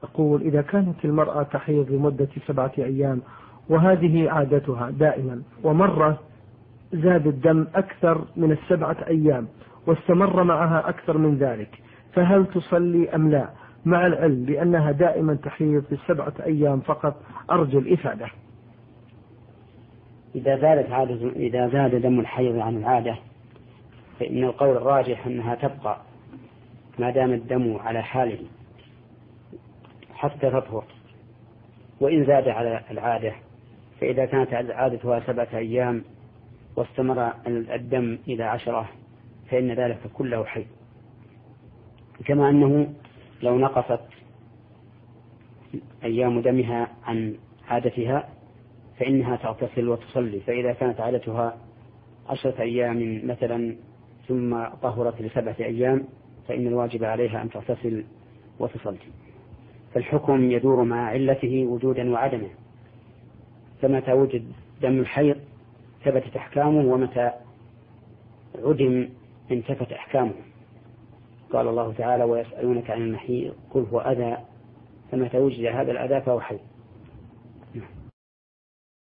يقول: إذا كانت المرأة تحيض لمدة 7 أيام وهذه عادتها دائما، ومرة زاد الدم أكثر من 7 أيام واستمر معها أكثر من ذلك، فهل تصلي أم لا، مع العلم بأنها دائما تحيض في 7 أيام فقط؟ أرجو الإفادة. إذا زاد دم الحيض عن العادة فإن القول الراجح أنها تبقى ما دام الدم على حاله حتى تطهر. وإن زاد على العادة فإذا كانت عادتها 7 أيام واستمر الدم إلى 10 فإن ذلك كله حيض. كما أنه لو نقصت أيام دمها عن عادتها فإنها تغتسل وتصلي. فإذا كانت عادتها 10 أيام مثلا ثم طهرت ل7 أيام فإن الواجب عليها أن تغتسل وتصلي. فالحكم يدور مع علته وجودا وعدمه، فمتى وجد دم الحيض ثبتت أحكامه، ومتى عدم انتفت أحكامه. قال الله تعالى: ويسألونك عن المحيض قل هو أذى، فمتى وجد هذا الأذى فهو حيض.